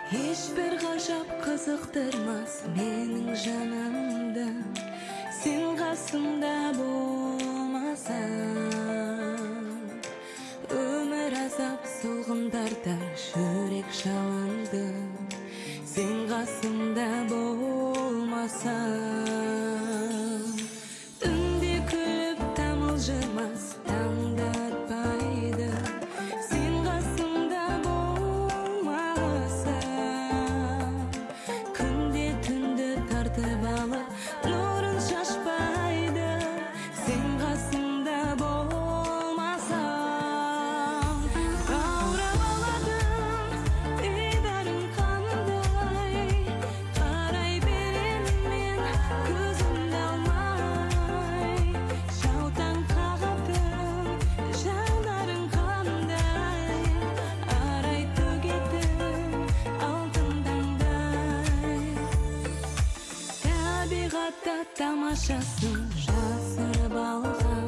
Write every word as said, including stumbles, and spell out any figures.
Ешбір ғажап қызықтырмас менің жанымды, сен қасымда болмасаң. Өмір азап солғындарда жүрек жалынды, сен қасымда болмасаң. Түнде күліп тамылжымас таңды атпайды, сен қасымда болмасаң. Күнде түнді тартып алып нұрын шашпайды, сен қасымда болмасаң. Баурап аладым дидарың қандай, қарай берем мен көзімді алмай. Жаутаң қағатын жанарың қандай, арай төгетін алтын таңдай. Табиғатта тамашасын жасырып алған,